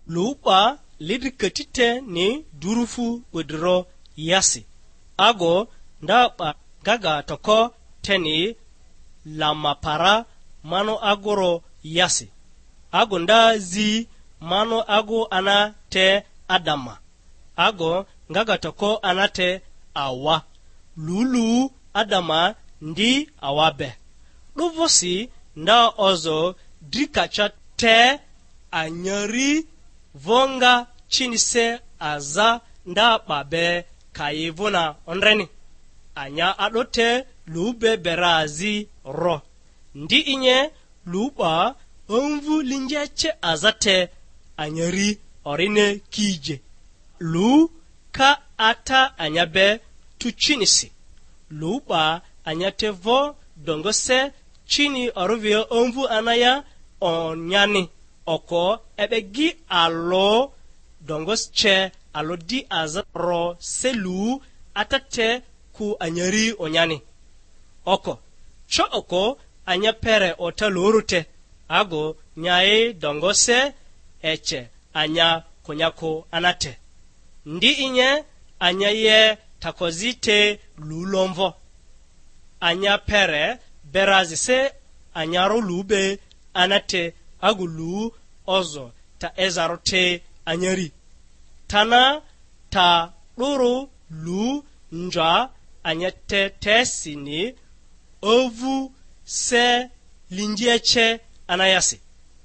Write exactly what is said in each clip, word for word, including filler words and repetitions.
lupa lidri ketite ni durufu udro yasi ago ndapa gaga toko teni lama para mano agoro yasi ago nda zi mano ago ana te adama ago ngaga toko anate awa lulu adama ndi awabe luvosi nda ozo drikacha te anyari vonga chinise aza nda babe kayivuna onreni anya adote lube berazi ro ndi inye luba onvu linjeche azate anyari orine kije lu ka ata anyabe tu chinisi luba anyatevo dongose chini oruvio onvu anaya onyani oko ebegi alo dongos che alo di azaro selu atate ku anyari onyani oko cho oko anya pere otalurute ago nyae dongose eche anya kunyako anate ndi inye anya ye takozite lulomvo anya pere berazise anyaro lube anate agulu ozo ta ezarote anyari tana ta luru lu nja anyate tesini ovu se linjeche anayasi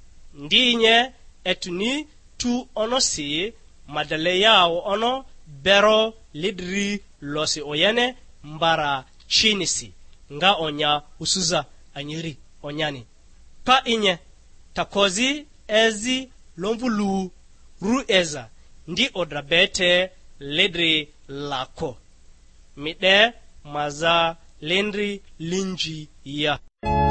ndinye etuni tu onosi madale yao ono bero lidri losi oyene mbara chinisi nga onya usuza anyiri onyani pa inye takozi ezi lomvulu ru eza ndi odrabete lidri lako mide maza lendri linji ya